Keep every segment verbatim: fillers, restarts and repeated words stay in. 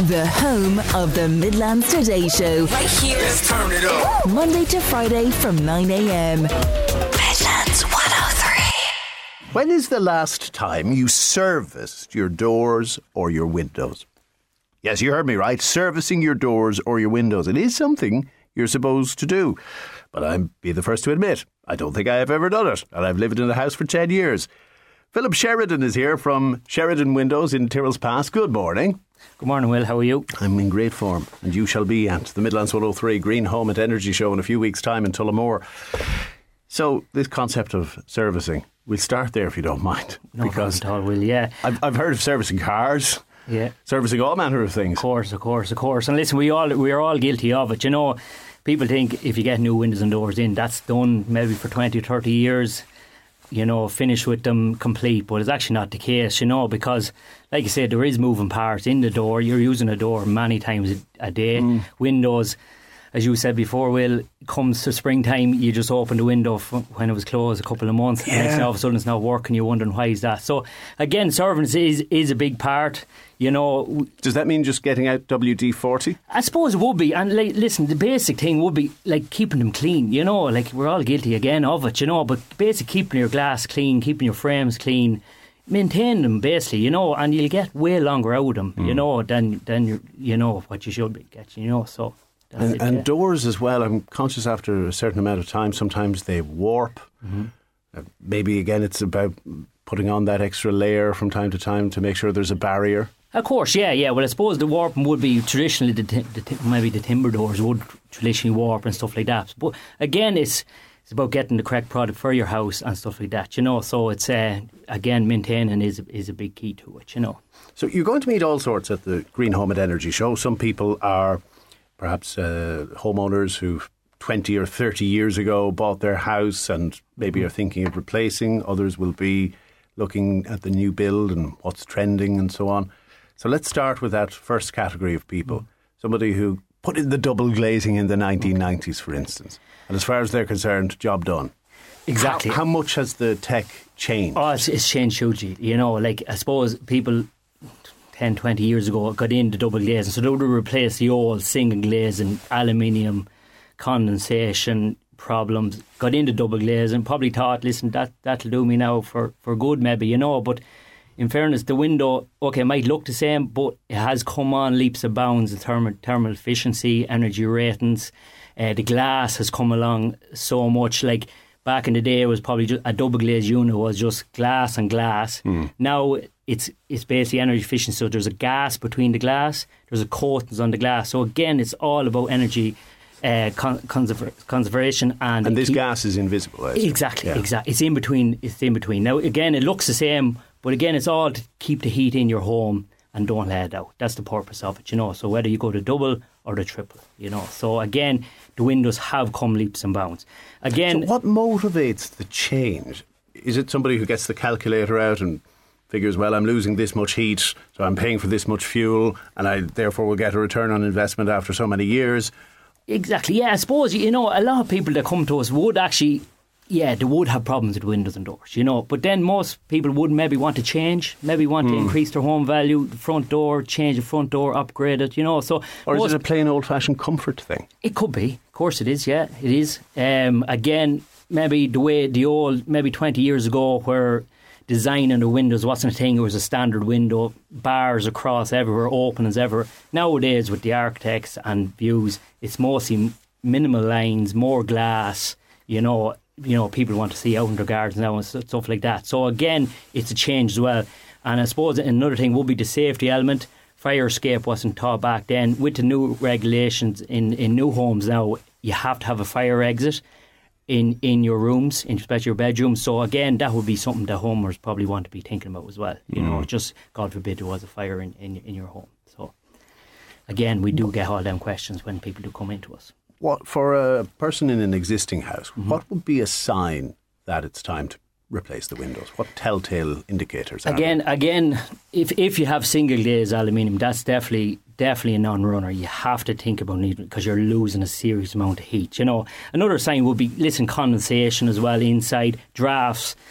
The home of the Midlands Today Show. Right here. Let's turn it up. Monday to Friday from nine a.m. Midlands one oh three. When is the last time you serviced your doors or your windows? Yes, you heard me right. Servicing your doors or your windows. It is something you're supposed to do. But I'll be the first to admit, I don't think I have ever done it. And I've lived in the house for ten years. Philip Sheridan is here from Sheridan Windows in Tyrrell's Pass. Good morning. Good morning, Will. How are you? I'm in great form, and you shall be at the Midlands one oh three Green Home and Energy Show in a few weeks' time in Tullamore. So, this concept of servicing, we'll start there if you don't mind. No because problem at all, Will, yeah. I've, I've heard of servicing cars, yeah, servicing all manner of things. Of course, of course, of course. And listen, we all we are all guilty of it. You know, people think if you get new windows and doors in, that's done maybe for twenty, thirty years. You know, finish with them complete, but it's actually not the case, you know, because like you said, there is moving parts in the door. You're using a door many times a day. Mm. Windows, as you said before, Will, comes to springtime, you just open the window when it was closed a couple of months, yeah. And all of a sudden it's not working, you're wondering why is that. So again, service is, is a big part. You know, does that mean just getting out W D forty? I suppose it would be. And like, listen, the basic thing would be like keeping them clean. You know, like we're all guilty again of it. You know, but basic keeping your glass clean, keeping your frames clean, maintain them basically. You know, and you'll get way longer out of them. Mm. You know, than than you you know what you should be getting. You know, so. And, it, and yeah. doors as well. I'm conscious after a certain amount of time, sometimes they warp. Mm-hmm. Uh, maybe again, it's about putting on that extra layer from time to time to make sure there's a barrier. Of course, yeah, yeah. Well, I suppose the warping would be traditionally the, t- the t- maybe the timber doors would traditionally warp and stuff like that. But again, it's it's about getting the correct product for your house and stuff like that. You know, so it's uh, again maintaining is is a big key to it. You know. So you're going to meet all sorts at the Green Home and Energy Show. Some people are perhaps uh, homeowners who twenty or thirty years ago bought their house and maybe mm-hmm. are thinking of replacing. Others will be looking at the new build and what's trending and so on. So let's start with that first category of people. Mm. Somebody who put in the double glazing in the nineteen nineties, for instance. And as far as they're concerned, job done. Exactly. How, how much has the tech changed? Oh, it's, it's changed hugely. You know, like I suppose people ten, twenty years ago got into double glazing. So they would replace the old single glazing, aluminium, condensation problems. Got into double glazing. Probably thought, listen, that, that'll do me now for, for good maybe, you know. But in fairness, the window, okay, might look the same, but it has come on leaps and bounds in thermal, thermal efficiency, energy ratings. Uh, the glass has come along so much. Like back in the day, it was probably just a double glazed unit was just glass and glass. Mm. Now it's it's basically energy efficient. So there's a gas between the glass, there's a coatings on the glass. So again, it's all about energy uh, con- conserv- conservation and and this keep- gas is invisible. Exactly, yeah. exactly. It's in between. It's in between. Now again, it looks the same. But again, it's all to keep the heat in your home and don't let it out. That's the purpose of it, you know. So whether you go to double or the triple, you know. So again, the windows have come leaps and bounds. Again, so what motivates the change? Is it somebody who gets the calculator out and figures, well, I'm losing this much heat, so I'm paying for this much fuel, and I therefore will get a return on investment after so many years? Exactly, yeah. I suppose, you know, a lot of people that come to us would actually... Yeah, they would have problems with windows and doors, you know. But then most people would maybe want to change, maybe want mm. to increase their home value, the front door, change the front door, upgrade it, you know. So, or is it a plain old-fashioned comfort thing? It could be. Of course it is, yeah, it is. Um, again, maybe the way the old, maybe twenty years ago where designing the windows wasn't a thing, it was a standard window, bars across everywhere, open as ever. Nowadays with the architects and views, it's mostly minimal lines, more glass, you know. You know, people want to see out in their gardens now and stuff like that. So again, it's a change as well. And I suppose another thing would be the safety element. Fire escape wasn't taught back then. With the new regulations in, in new homes now, you have to have a fire exit in, in your rooms, in especially your bedrooms. So again, that would be something that homeowners probably want to be thinking about as well. You mm. know, just God forbid there was a fire in, in, in your home. So again, we do get all them questions when people do come into us. What for a person in an existing house, mm-hmm. what would be a sign that it's time to replace the windows? What telltale indicators are Again, there? again, if if you have single glazed aluminium, that's definitely definitely a non-runner. You have to think about it because you're losing a serious amount of heat. You know, another sign would be, listen, condensation as well inside, drafts.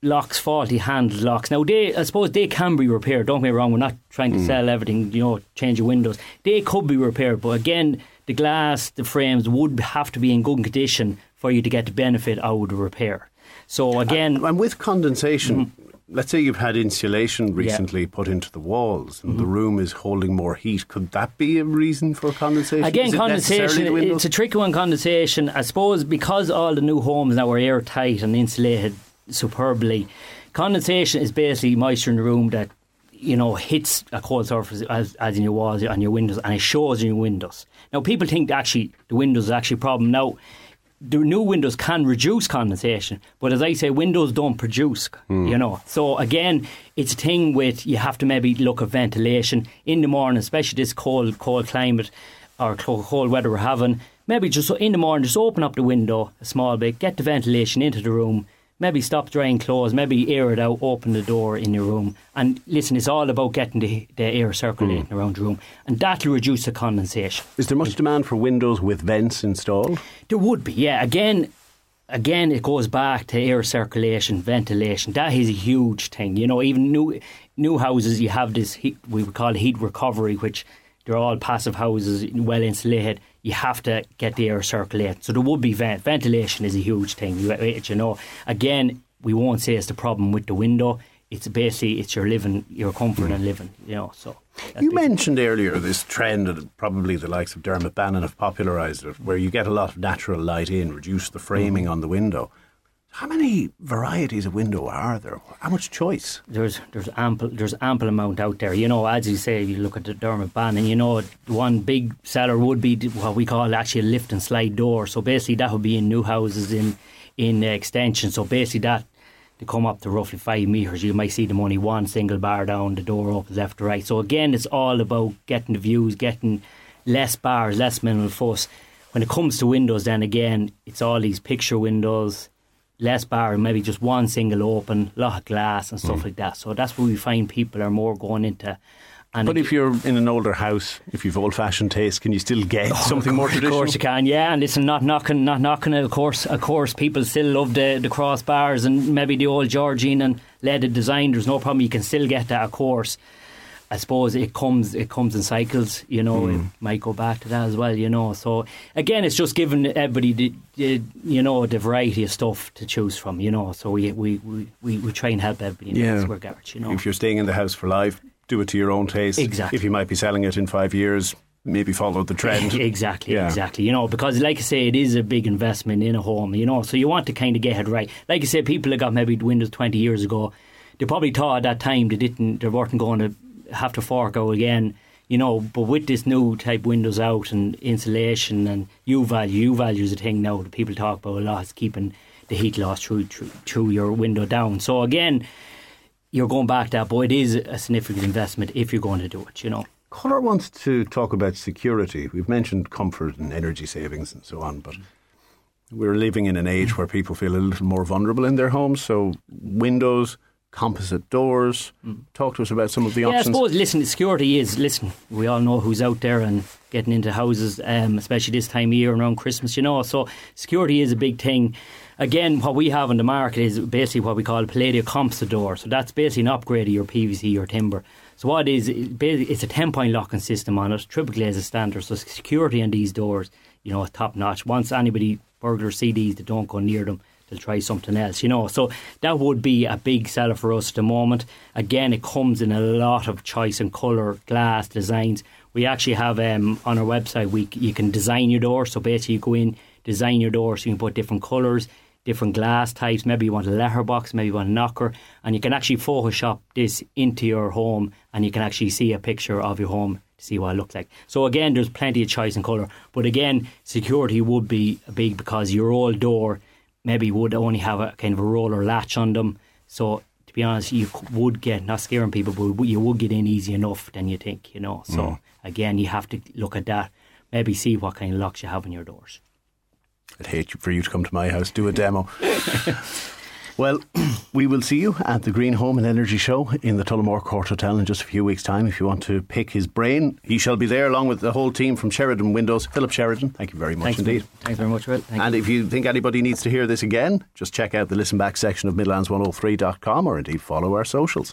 locks, faulty handled locks. Now, they, I suppose they can be repaired. Don't get me wrong, we're not trying to mm. sell everything, you know, change your windows. They could be repaired, but again, the glass, the frames would have to be in good condition for you to get the benefit out of the repair. So again... And, and with condensation, mm-hmm. let's say you've had insulation recently yeah. put into the walls and mm-hmm. the room is holding more heat. Could that be a reason for condensation? Again, is condensation, it it's a tricky one, condensation. I suppose because all the new homes now are airtight and insulated superbly, condensation is basically moisture in the room that, you know, hits a cold surface as, as in your walls and your windows, and it shows in your windows. Now, people think that actually the windows is actually a problem. Now, the new windows can reduce condensation, but as I say, windows don't produce, mm. you know. So again, it's a thing with, you have to maybe look at ventilation in the morning, especially this cold, cold climate or cold weather we're having. Maybe just in the morning, just open up the window a small bit, get the ventilation into the room. Maybe stop drying clothes, maybe air it out, open the door in your room. And listen, it's all about getting the, the air circulating mm. around the room. And that'll reduce the condensation. Is there much it, demand for windows with vents installed? There would be, yeah. Again, again, it goes back to air circulation, ventilation. That is a huge thing. You know, even new new houses, you have this, heat, we would call it heat recovery, which they're all passive houses, well insulated. You have to get the air circulating. So there would be vent. Ventilation is a huge thing. You, you know, again, we won't say it's the problem with the window. It's basically, it's your living, your comfort mm. and living, you know. So you mentioned earlier this trend that probably the likes of Dermot Bannon have popularised it, where you get a lot of natural light in, reduce the framing mm. on the window. How many varieties of window are there? How much choice? There's there's ample there's ample amount out there. You know, as you say, you look at the Dermot Bannon, you know, one big seller would be what we call actually a lift and slide door. So basically that would be in new houses, in in uh, extension. So basically that, they come up to roughly five metres. You might see them only one single bar down, the door opens left to right. So again, it's all about getting the views, getting less bars, less minimal fuss. When it comes to windows, then again, it's all these picture windows, less bar, maybe just one single open, lot of glass and stuff mm. like that. So that's where we find people are more going into. And but if you're in an older house, if you've old-fashioned taste, can you still get oh, something more traditional? Of course you can, yeah. And listen, not knocking, not knocking it. Of course, of course, people still love the the crossbars and maybe the old Georgine and leaded design. There's no problem. You can still get that, of course. I suppose it comes it comes in cycles, you know. Mm. It might go back to that as well, you know. So again, it's just giving everybody the, the you know the variety of stuff to choose from, you know. So we we, we, we, we try and help everybody in yeah. this garage, you know. If you're staying in the house for life, do it to your own taste. Exactly. If you might be selling it in five years, maybe follow the trend. exactly, yeah. exactly. You know, because like I say, it is a big investment in a home, you know. So you want to kind of get it right. Like I say, people that got maybe windows twenty years ago, they probably thought at that time they didn't, they weren't going to have to fork out again, you know. But with this new type windows out and insulation and U value, U value is a thing now that people talk about a lot. It's keeping the heat loss through, through through your window down. So again, you're going back to that, but it is a significant investment if you're going to do it, you know. Conor wants to talk about security. We've mentioned comfort and energy savings and so on, but we're living in an age where people feel a little more vulnerable in their homes. So windows, composite doors. Mm. Talk to us about some of the yeah, options. I suppose, listen, security is, listen, we all know who's out there and getting into houses, um, especially this time of year and around Christmas, you know. So security is a big thing. Again, what we have on the market is basically what we call a Palladio composite door. So that's basically an upgrade of your P V C or timber. So what it is, it's a ten-point locking system on it, triple glaze as standard. So security on these doors, you know, top notch. Once anybody, burglars see these, they don't go near them. They'll try something else, you know. So that would be a big seller for us at the moment. Again, it comes in a lot of choice and colour, glass, designs. We actually have um, on our website, we you can design your door. So basically you go in, design your door, so you can put different colours, different glass types. Maybe you want a letterbox, maybe you want a knocker, and you can actually Photoshop this into your home and you can actually see a picture of your home to see what it looks like. So again, there's plenty of choice and colour. But again, security would be big because your old door maybe would only have a kind of a roller latch on them. So to be honest, you would get, not scaring people, but you would get in easy enough than you think, you know. So mm. again, you have to look at that, maybe see what kind of locks you have on your doors. I'd hate for you to come to my house, do a demo. Well, we will see you at the Green Home and Energy Show in the Tullamore Court Hotel in just a few weeks' time. If you want to pick his brain, he shall be there along with the whole team from Sheridan Windows. Philip Sheridan, thank you very much Thanks, indeed. Thanks very much, Will. Thank and you. if you think anybody needs to hear this again, just check out the listen back section of midlands one oh three dot com or indeed follow our socials.